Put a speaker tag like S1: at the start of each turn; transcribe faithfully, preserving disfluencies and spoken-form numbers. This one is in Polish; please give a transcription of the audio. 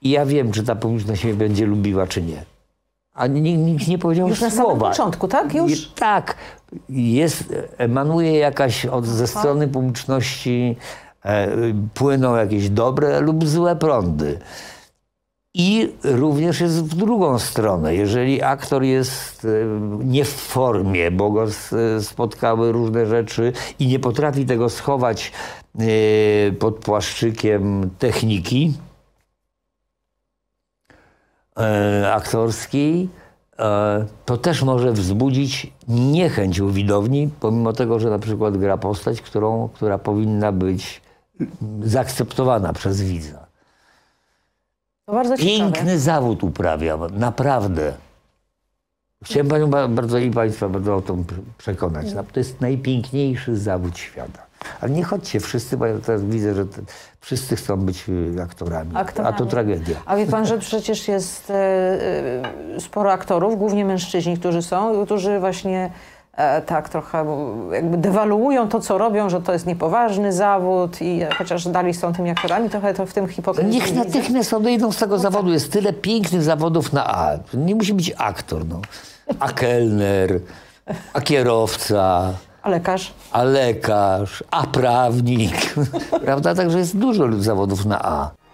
S1: I ja wiem, czy ta publiczność mnie będzie lubiła, czy nie. A nikt, nikt nie powiedział
S2: Już na
S1: słowa.
S2: samym początku, tak? Już?
S1: Je, tak. Jest, emanuje jakaś od, ze strony publiczności, e, płyną jakieś dobre lub złe prądy. I również jest w drugą stronę. Jeżeli aktor jest nie w formie, bo go spotkały różne rzeczy i nie potrafi tego schować pod płaszczykiem techniki aktorskiej, to też może wzbudzić niechęć u widowni, pomimo tego, że na przykład gra postać, którą, która powinna być zaakceptowana przez widza.
S2: To bardzo ciekawe.
S1: Piękny zawód uprawia, naprawdę. Chciałem panią bardzo i państwa bardzo o tym przekonać. To jest najpiękniejszy zawód świata. Ale nie chodźcie wszyscy, bo ja teraz widzę, że te, wszyscy chcą być aktorami, aktorami, a to tragedia.
S2: A wie pan, że przecież jest e, sporo aktorów, głównie mężczyźni, którzy są, którzy właśnie e, tak trochę jakby dewaluują to, co robią, że to jest niepoważny zawód i chociaż dalej są tymi aktorami, trochę to w tym hipokryzji.
S1: Niech natychmiast odejdą z tego no zawodu. Jest tyle pięknych zawodów na A. Nie musi być aktor, no. A kelner, a kierowca.
S2: A lekarz?
S1: A lekarz, a prawnik. Prawda? Także jest dużo zawodów na A.